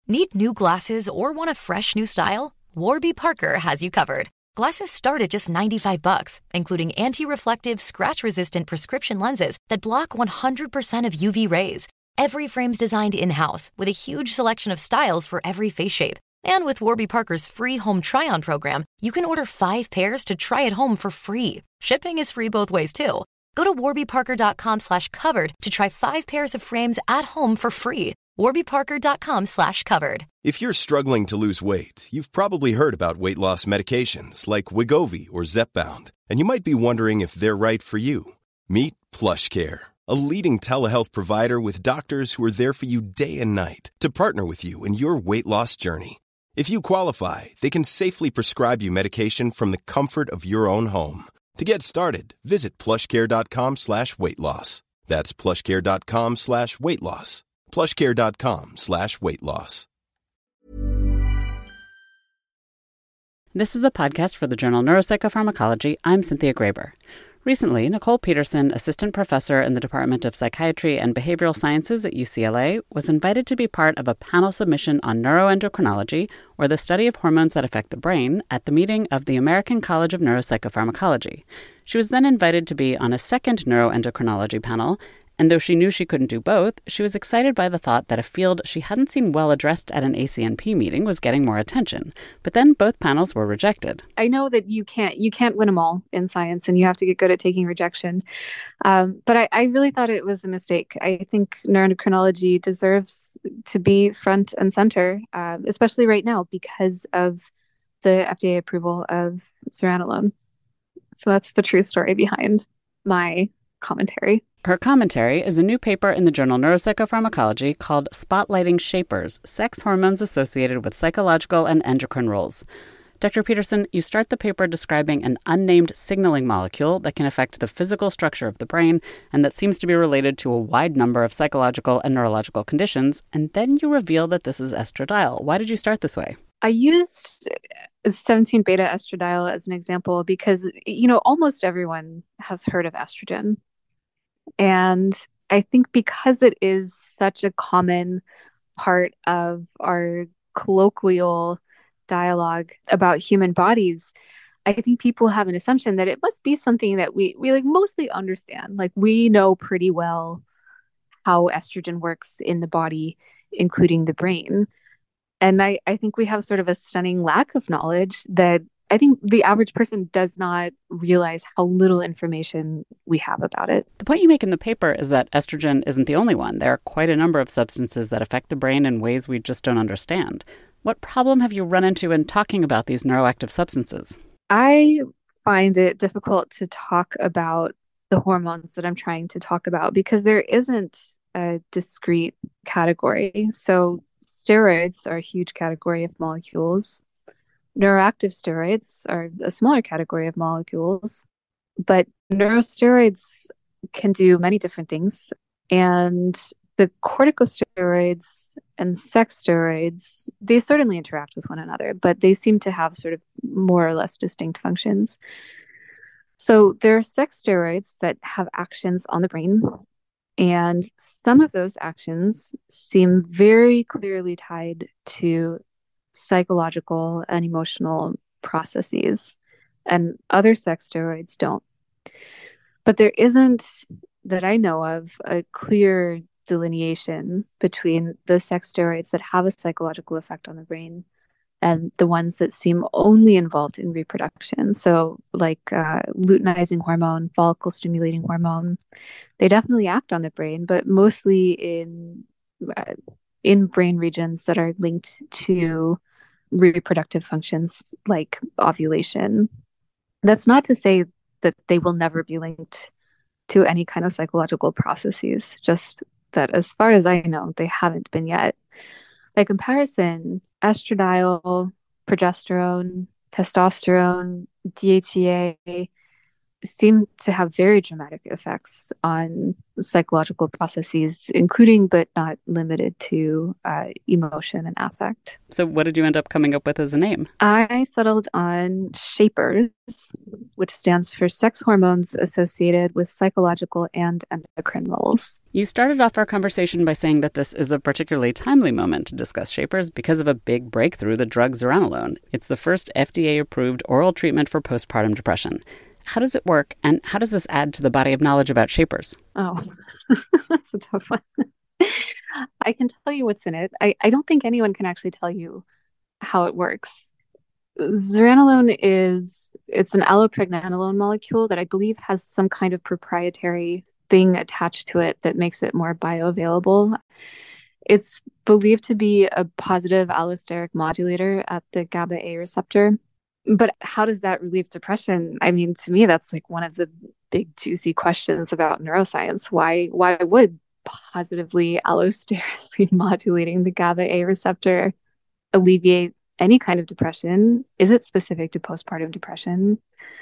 Need new glasses or want a fresh new style? Warby Parker has you covered. Glasses start at just $95, including anti-reflective, scratch-resistant prescription lenses that block 100% of UV rays. Every frame's designed in-house with a huge selection of styles for every face shape. And with Warby Parker's free home try-on program, you can order 5 pairs to try at home for free. Shipping is free both ways, too. Go to warbyparker.com/covered to try 5 pairs of frames at home for free. warbyparker.com/covered. If you're struggling to lose weight, you've probably heard about weight loss medications like Wegovy or Zepbound, and you might be wondering if they're right for you. Meet PlushCare, a leading telehealth provider with doctors who are there for you day and night to partner with you in your weight loss journey. If you qualify, they can safely prescribe you medication from the comfort of your own home. To get started, visit plushcare.com/weight-loss. That's plushcare.com/weight-loss. plushcare.com/weight-loss. This is the podcast for the journal Neuropsychopharmacology. I'm Cynthia Graber. Recently, Nicole Peterson, assistant professor in the Department of Psychiatry and Behavioral Sciences at UCLA, was invited to be part of a panel submission on neuroendocrinology, or the study of hormones that affect the brain, at the meeting of the American College of Neuropsychopharmacology. She was then invited to be on a second neuroendocrinology panel, and though she knew she couldn't do both, she was excited by the thought that a field she hadn't seen well addressed at an ACNP meeting was getting more attention. But then both panels were rejected. I know that you can't win them all in science, and you have to get good at taking rejection. But I really thought it was a mistake. I think neuroendocrinology deserves to be front and center, especially right now because of the FDA approval of zuranolone. So that's the true story behind my commentary. Her commentary is a new paper in the journal Neuropsychopharmacology called Spotlighting Shapers, Sex Hormones Associated with Psychological and Endocrine Roles. Dr. Peterson, you start the paper describing an unnamed signaling molecule that can affect the physical structure of the brain and that seems to be related to a wide number of psychological and neurological conditions, and then you reveal that this is estradiol. Why did you start this way? I used 17-beta estradiol as an example because, almost everyone has heard of estrogen. And I think because it is such a common part of our colloquial dialogue about human bodies, I think people have an assumption that it must be something that we like mostly understand. Like, we know pretty well how estrogen works in the body, including the brain. And I think we have sort of a stunning lack of knowledge that I think the average person does not realize how little information we have about it. The point you make in the paper is that estrogen isn't the only one. There are quite a number of substances that affect the brain in ways we just don't understand. What problem have you run into in talking about these neuroactive substances? I find it difficult to talk about the hormones that I'm trying to talk about because there isn't a discrete category. So steroids are a huge category of molecules. Neuroactive steroids are a smaller category of molecules, but neurosteroids can do many different things. And the corticosteroids and sex steroids, they certainly interact with one another, but they seem to have sort of more or less distinct functions. So there are sex steroids that have actions on the brain, and some of those actions seem very clearly tied to psychological and emotional processes, and other sex steroids don't. But there isn't, that I know of, a clear delineation between those sex steroids that have a psychological effect on the brain and the ones that seem only involved in reproduction. So like luteinizing hormone, follicle stimulating hormone, they definitely act on the brain, but mostly in brain regions that are linked to reproductive functions like ovulation. That's not to say that they will never be linked to any kind of psychological processes, just that as far as I know, they haven't been yet. By comparison, estradiol, progesterone, testosterone, DHEA, seem to have very dramatic effects on psychological processes, including but not limited to emotion and affect. So what did you end up coming up with as a name? I settled on SHAPERS, which stands for sex hormones associated with psychological and endocrine roles. You started off our conversation by saying that this is a particularly timely moment to discuss SHAPERS because of a big breakthrough, the drug zuranolone. It's the first FDA-approved oral treatment for postpartum depression. How does it work, and how does this add to the body of knowledge about SHAPERS? Oh, that's a tough one. I can tell you what's in it. I don't think anyone can actually tell you how it works. Zuranolone it's an allopregnanolone molecule that I believe has some kind of proprietary thing attached to it that makes it more bioavailable. It's believed to be a positive allosteric modulator at the GABA A receptor. But how does that relieve depression? I mean, to me, that's like one of the big juicy questions about neuroscience. Why would positively allosterically modulating the GABA A receptor alleviate any kind of depression? Is it specific to postpartum depression?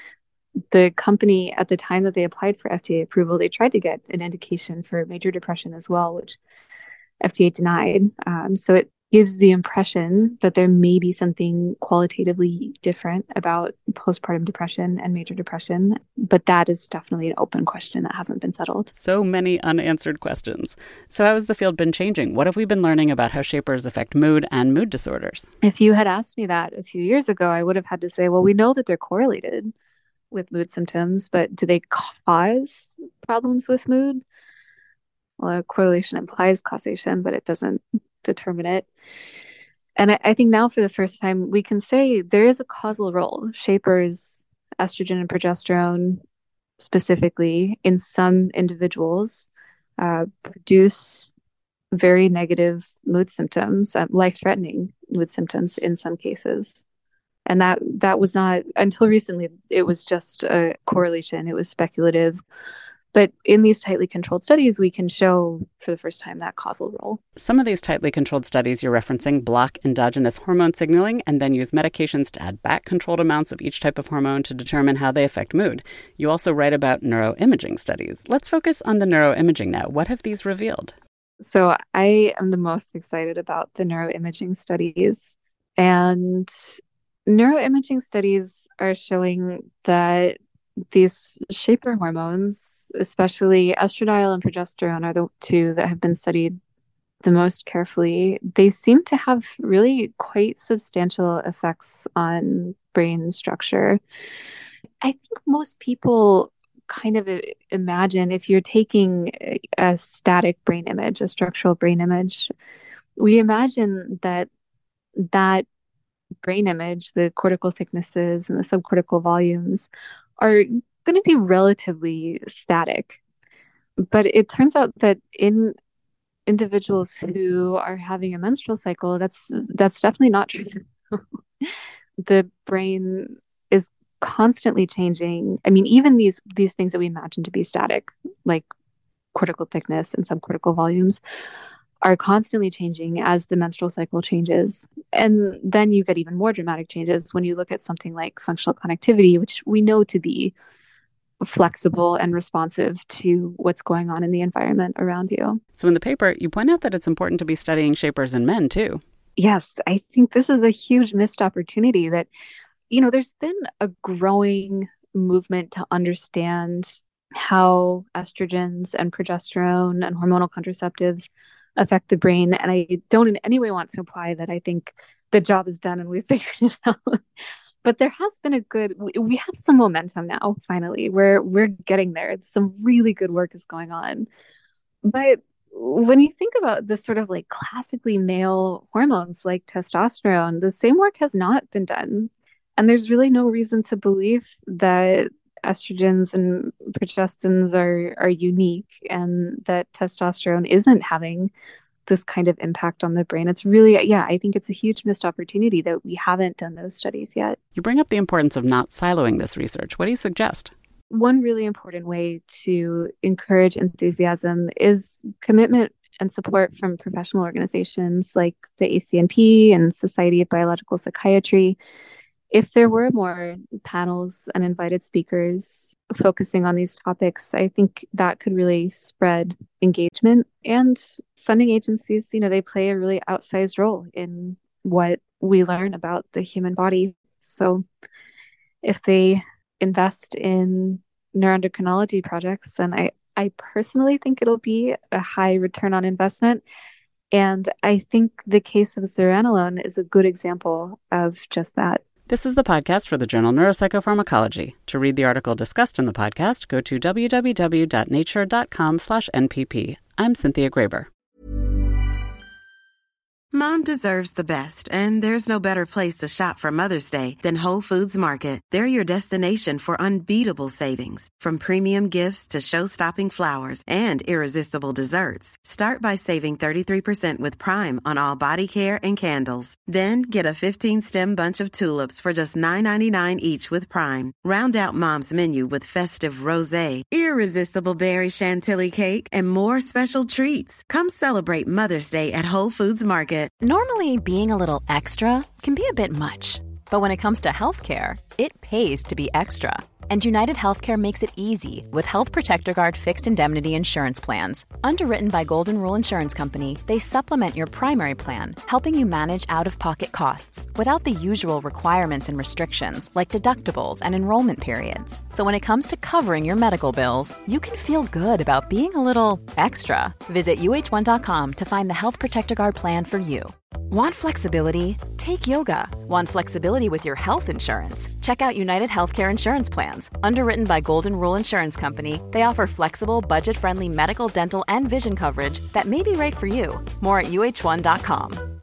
The company, at the time that they applied for FDA approval, they tried to get an indication for major depression as well, which FDA denied. So it gives the impression that there may be something qualitatively different about postpartum depression and major depression, but that is definitely an open question that hasn't been settled. So many unanswered questions. So how has the field been changing? What have we been learning about how SHAPERS affect mood and mood disorders? If you had asked me that a few years ago, I would have had to say, well, we know that they're correlated with mood symptoms, but do they cause problems with mood? Well, a correlation implies causation, but it doesn't determine it. And I think now for the first time, we can say there is a causal role. SHAPERS, estrogen and progesterone specifically, in some individuals, produce very negative mood symptoms, life-threatening mood symptoms in some cases. And that was not, until recently, it was just a correlation. It was speculative. But in these tightly controlled studies, we can show for the first time that causal role. Some of these tightly controlled studies you're referencing block endogenous hormone signaling and then use medications to add back controlled amounts of each type of hormone to determine how they affect mood. You also write about neuroimaging studies. Let's focus on the neuroimaging now. What have these revealed? So I am the most excited about the neuroimaging studies. And neuroimaging studies are showing that these SHAPER hormones, especially estradiol and progesterone, are the two that have been studied the most carefully. They seem to have really quite substantial effects on brain structure. I think most people kind of imagine if you're taking a static brain image, a structural brain image, we imagine that brain image, the cortical thicknesses and the subcortical volumes, are going to be relatively static. But it turns out that in individuals who are having a menstrual cycle, that's definitely not true. The brain is constantly changing. I mean, even these things that we imagine to be static, like cortical thickness and subcortical volumes, are constantly changing as the menstrual cycle changes. And then you get even more dramatic changes when you look at something like functional connectivity, which we know to be flexible and responsive to what's going on in the environment around you. So in the paper, you point out that it's important to be studying SHAPERS in men, too. Yes, I think this is a huge missed opportunity that, there's been a growing movement to understand how estrogens and progesterone and hormonal contraceptives affect the brain. And I don't in any way want to imply that I think the job is done and we've figured it out. But there has been we have some momentum now, finally. We're getting there. Some really good work is going on. But when you think about the sort of like classically male hormones like testosterone, the same work has not been done. And there's really no reason to believe that estrogens and progestins are unique and that testosterone isn't having this kind of impact on the brain. It's really, I think it's a huge missed opportunity that we haven't done those studies yet. You bring up the importance of not siloing this research. What do you suggest? One really important way to encourage enthusiasm is commitment and support from professional organizations like the ACNP and Society of Biological Psychiatry. if there were more panels and invited speakers focusing on these topics, I think that could really spread engagement. And funding agencies, they play a really outsized role in what we learn about the human body. So if they invest in neuroendocrinology projects, then I personally think it'll be a high return on investment. And I think the case of zuranolone is a good example of just that. This is the podcast for the journal Neuropsychopharmacology. To read the article discussed in the podcast, go to www.nature.com/NPP. I'm Cynthia Graber. Mom deserves the best, and there's no better place to shop for Mother's Day than Whole Foods Market. They're your destination for unbeatable savings, from premium gifts to show-stopping flowers and irresistible desserts. Start by saving 33% with Prime on all body care and candles. Then get a 15-stem bunch of tulips for just $9.99 each with Prime. Round out Mom's menu with festive rosé, irresistible berry chantilly cake, and more special treats. Come celebrate Mother's Day at Whole Foods Market. Normally, being a little extra can be a bit much, but when it comes to healthcare, it pays to be extra. And United Healthcare makes it easy with Health Protector Guard fixed indemnity insurance plans. Underwritten by Golden Rule Insurance Company, they supplement your primary plan, helping you manage out-of-pocket costs without the usual requirements and restrictions like deductibles and enrollment periods. So when it comes to covering your medical bills, you can feel good about being a little extra. Visit uh1.com to find the Health Protector Guard plan for you. Want flexibility? Take yoga. Want flexibility with your health insurance? Check out United Healthcare Insurance Plans. Underwritten by Golden Rule Insurance Company, they offer flexible, budget-friendly medical, dental, and vision coverage that may be right for you. More at uh1.com.